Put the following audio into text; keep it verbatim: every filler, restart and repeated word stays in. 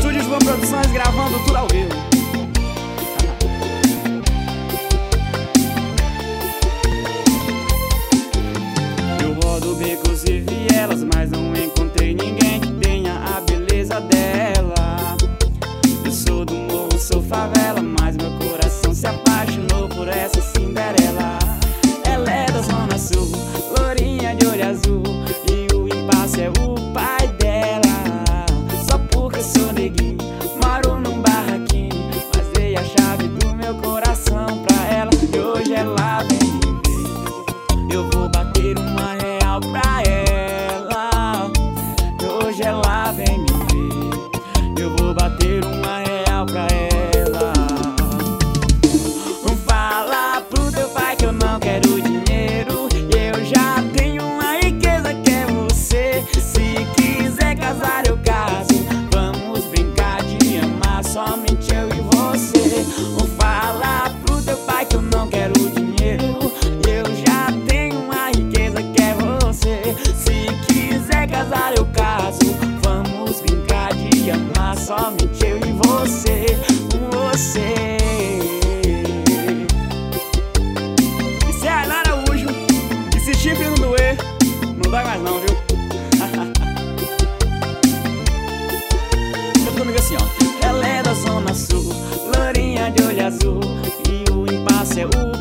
Estúdio João Produções, gravando tudo ao vivo. Eu rodo becos e vielas, mas não encontrei ninguém que tenha a beleza dela. Eu sou do morro, sou favela, mas meu coração se apaixonou por essa Cinderela. Ela é da Zona Sul, lourinha de olho azul, e o impasse é o pai dela. Só porque sou neguinho, moro num barraquinho, mas dei a chave do meu coração pra ela. E hoje ela vem me ver, eu vou bater uma real pra ela. E hoje ela vem me ver, eu vou bater uma real pra ela. Fala pro teu pai que eu não quero dinheiro, eu já tenho uma riqueza que é você. Se quiser casar eu caso, vamos brincar de amar somente eu e você. Fala pro teu pai que eu não quero dinheiro, eu já tenho uma riqueza que é você. Se quiser casar eu caso, vamos brincar de amar somente eu e você. Você. Isso é Ana Araújo, e se chifre não doer, não dói mais não, viu? Eu tô comigo assim, ó. Ela é da Zona Sul, lourinha de olho azul, e o impasse é o